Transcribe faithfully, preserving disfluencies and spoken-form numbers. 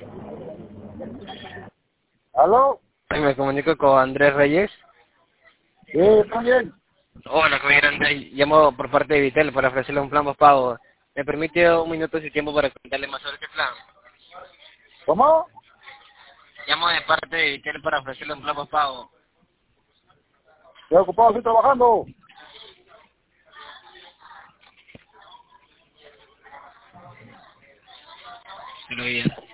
¿Aló? Me comunico con Andrés Reyes. Sí, está bien. Hola, caballero Andrés. Llamo por parte de Vitel para ofrecerle un plan postpago. ¿Me permite un minuto de su tiempo para contarle más sobre este plan? ¿Cómo? Llamo de parte de Vitel para ofrecerle un plan postpago. Estoy ocupado, estoy trabajando. Se lo digo.